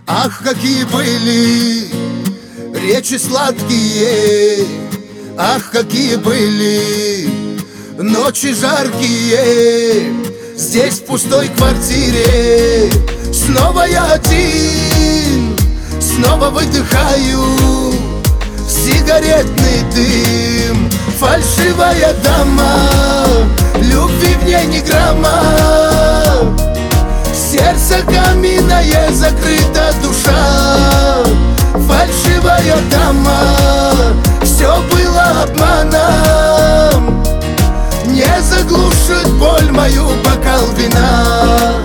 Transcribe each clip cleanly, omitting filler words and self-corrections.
Ах, какие были речи сладкие, ах, какие были ночи жаркие. Здесь в пустой квартире снова я один, снова выдыхаю сигаретный дым. Фальшивая дама, любви в ней ни грамма. Сердце каменное, закрыта душа. Фальшивая дама, все было обманом. Не заглушит боль мою бокал вина.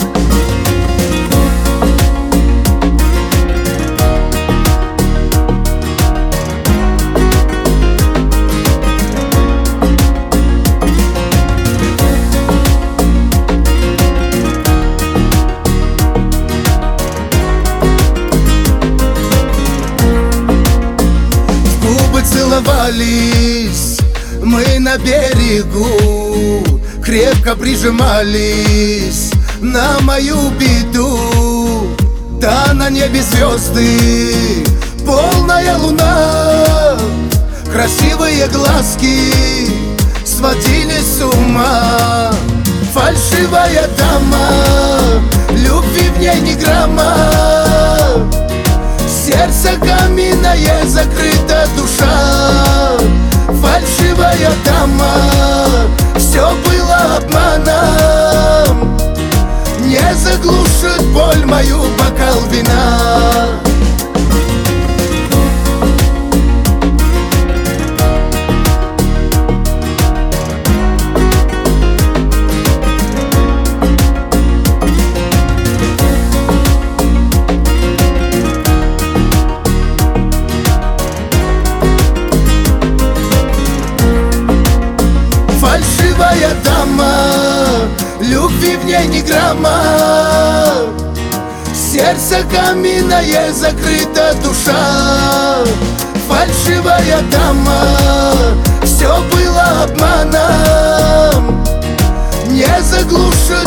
Целовались мы на берегу, крепко прижимались на мою беду. Да на небе звезды, полная луна, красивые глазки сводили с ума. Фальшивая дама, любви в ней ни грамма. Сердце каменное, закрыта душа. Фальшивая дама, все было обманом. Не заглушит боль мою бокал вина. Фальшивая дама, любви в ней ни грамма. Сердце каменное, закрыта душа. Фальшивая дама, все было обманом. Не заглушит